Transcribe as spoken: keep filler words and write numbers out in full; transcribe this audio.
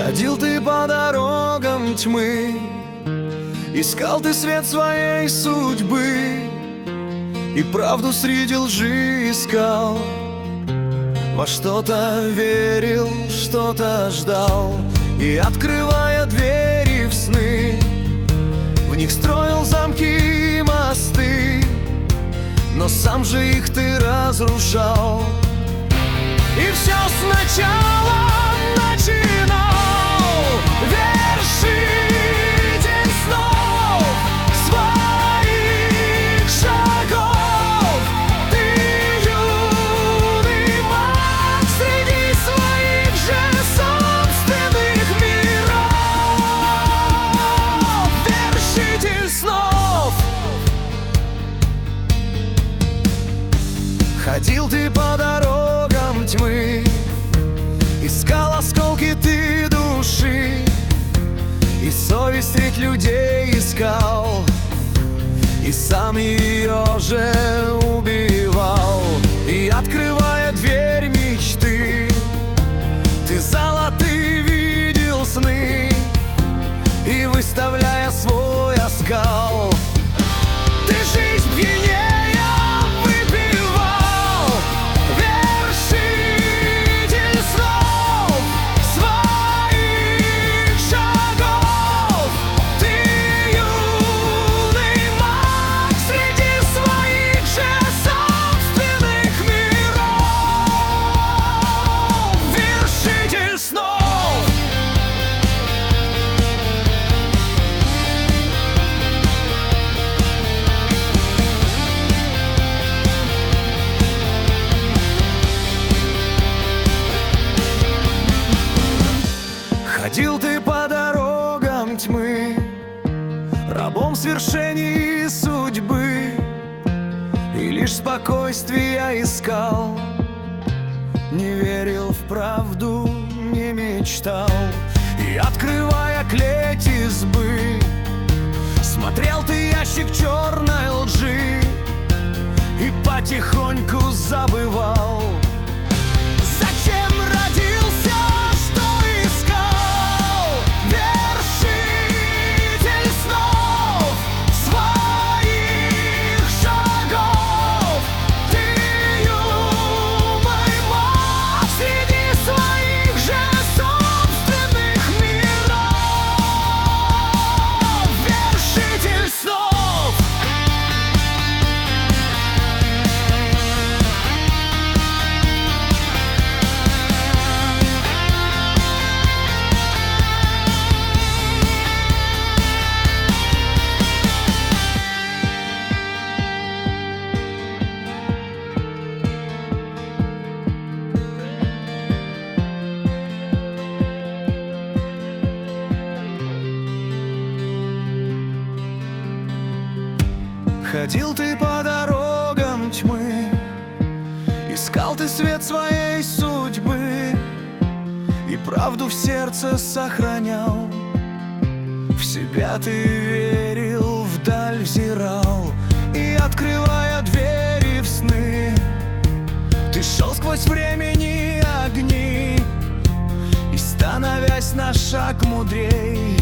Ходил ты по дорогам тьмы, искал ты свет своей судьбы, и правду среди лжи искал. Во что-то верил, что-то ждал, и, открывая двери в сны, в них строил замки и мосты, но сам же их ты разрушал. И все сначала начинал вершитель снов своих шагов. Ты юный маг среди своих же собственных миров. Вершитель снов. Ходил ты по дорогам тьмы, искал осколки ты души, и совесть средь людей искал, и сам ее же убивал. И, открывая дверь мечты, ты золотые видел сны, и, выставляя свой оскал, ты жизнь пьянее Ходил ты по дорогам тьмы, рабом свершений судьбы, и лишь спокойствия искал, не верил в правду, не мечтал. И, открывая клеть избы, смотрел ты ящик черной лжи и потихоньку забывал, зачем родился. Ходил ты по дорогам тьмы, искал ты свет своей судьбы, и правду в сердце сохранял, в себя ты верил, вдаль взирал. И, открывая двери в сны, ты шел сквозь времени огни, и, становясь на шаг мудрей,